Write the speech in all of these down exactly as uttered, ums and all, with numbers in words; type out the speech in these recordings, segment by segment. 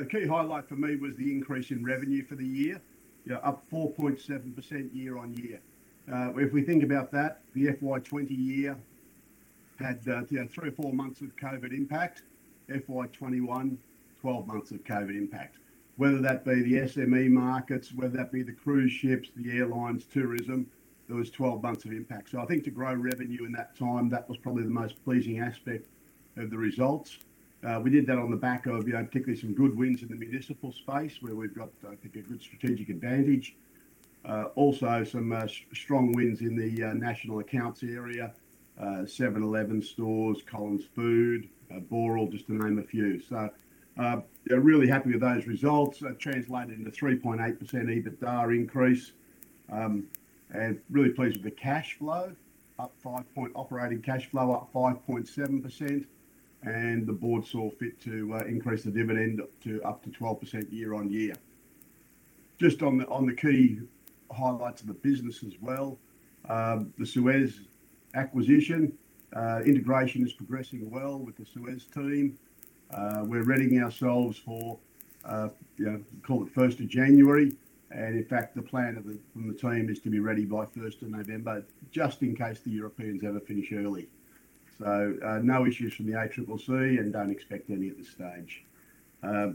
a key highlight for me was the increase in revenue for the year, you know, up four point seven percent year on year. Uh, if we think about that, the F Y twenty year had uh, you know, three or four months of COVID impact, F Y twenty-one, twelve months of COVID impact. Whether that be the S M E markets, whether that be the cruise ships, the airlines, tourism, there was twelve months of impact. So I think to grow revenue in that time, that was probably the most pleasing aspect of the results. Uh, we did that on the back of, you know, particularly some good wins in the municipal space where we've got, I think, a good strategic advantage. Uh, also, some uh, strong wins in the uh, national accounts area, uh, seven eleven stores, Collins Food, uh, Boral, just to name a few. So, uh, yeah, really happy with those results. Uh, translated into three point eight percent EBITDA increase, um, and really pleased with the cash flow, up five point operating cash flow up five point seven percent. And the board saw fit to uh, increase the dividend to up to twelve percent year on year. Just on the on the key highlights of the business as well, um, the Suez acquisition uh, integration is progressing well with the Suez team. Uh, we're readying ourselves for, uh, you know, call it first of January, and in fact the plan of the, from the team is to be ready by first of November, just in case the Europeans ever finish early. So uh, no issues from the A C C C and don't expect any at this stage. Um,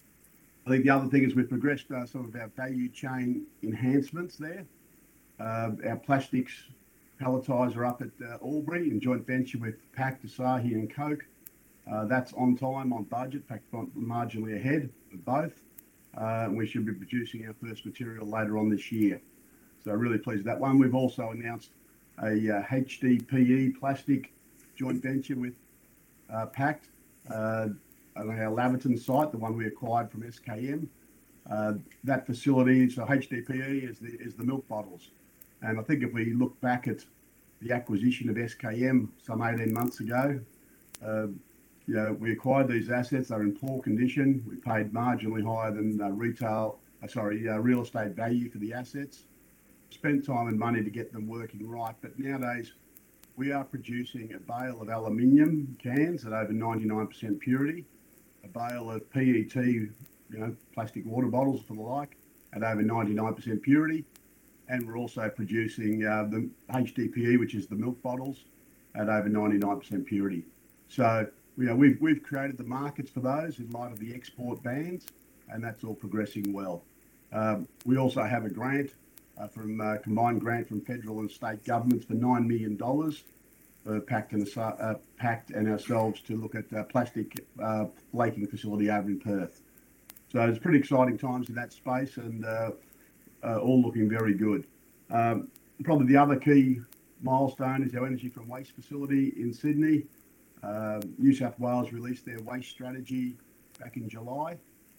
I think the other thing is we've progressed uh, some of our value chain enhancements there. Uh, our plastics palletiser up at uh, Albury in joint venture with Pact, Asahi and Coke. Uh, that's on time, on budget, in fact marginally ahead of both. Uh, and we should be producing our first material later on this year. So really pleased with that one. We've also announced a uh, H D P E plastic joint venture with uh, Pact uh, on our Laverton site, the one we acquired from S K M. Uh, that facility, so H D P E is the, is the milk bottles. And I think if we look back at the acquisition of S K M some eighteen months ago, uh, you know, we acquired these assets, they're in poor condition. We paid marginally higher than uh, retail, uh, sorry, uh, real estate value for the assets. Spent time and money to get them working right, but nowadays, we are producing a bale of aluminium cans at over ninety-nine percent purity, a bale of P E T, you know, plastic water bottles for the like, at over ninety-nine percent purity, and we're also producing uh, the H D P E, which is the milk bottles, at over ninety-nine percent purity. So, you know, we've we've created the markets for those in light of the export bans, and that's all progressing well. Um, we also have a grant. Uh, from uh, combined grant from federal and state governments for nine million dollars for Pact and, uh, Pact and ourselves to look at uh, plastic uh, flaking facility over in Perth. So it's pretty exciting times in that space and uh, uh, all looking very good. Um, probably the other key milestone is our energy from waste facility in Sydney. Uh, New South Wales released their waste strategy back in July.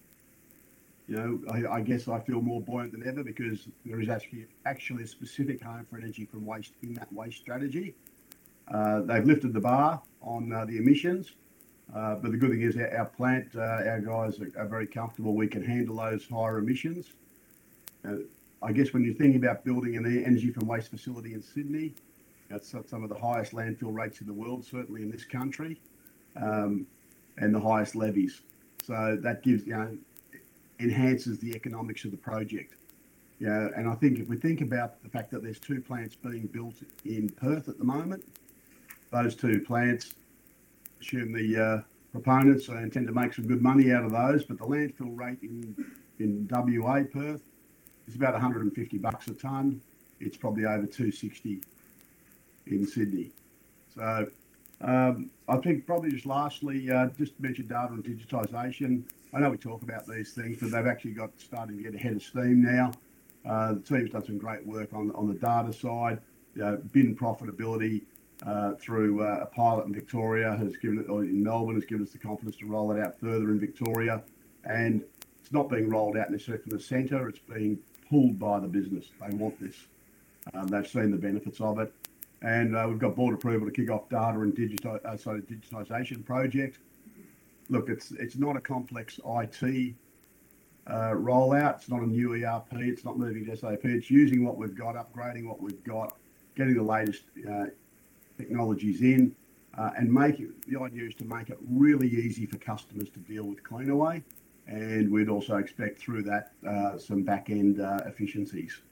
You know, I, I guess I feel more buoyant than ever because there is actually actually a specific home for energy from waste in that waste strategy. Uh, they've lifted the bar on uh, the emissions, uh, but the good thing is our, our plant, uh, our guys are, are very comfortable. We can handle those higher emissions. Uh, I guess when you're thinking about building an energy from waste facility in Sydney, that's some of the highest landfill rates in the world, certainly in this country, um, and the highest levies. So that gives, you know, enhances the economics of the project. You know, and I think if we think about the fact that there's two plants being built in Perth at the moment, those two plants, assume the uh, proponents intend to make some good money out of those, but the landfill rate in, in W A, Perth, is about one hundred fifty bucks a tonne. It's probably over two sixty in Sydney. So um, I think probably just lastly, uh, just to mention data and digitisation. I know we talk about these things, but they've actually got starting to get ahead of steam now. Uh, the team's done some great work on on the data side. You know, bin profitability uh, through uh, a pilot in Victoria has given it, or in Melbourne has given us the confidence to roll it out further in Victoria. And it's not being rolled out necessarily from the centre; it's being pulled by the business. They want this. Um, they've seen the benefits of it, and uh, we've got board approval to kick off data and digiti- uh, sorry, digitisation project. Look, it's it's not a complex I T uh, rollout. It's not a new E R P. It's not moving to S A P. It's using what we've got, upgrading what we've got, getting the latest uh, technologies in, uh, and make it. The idea is to make it really easy for customers to deal with Cleanaway and we'd also expect through that uh, some back-end uh, efficiencies.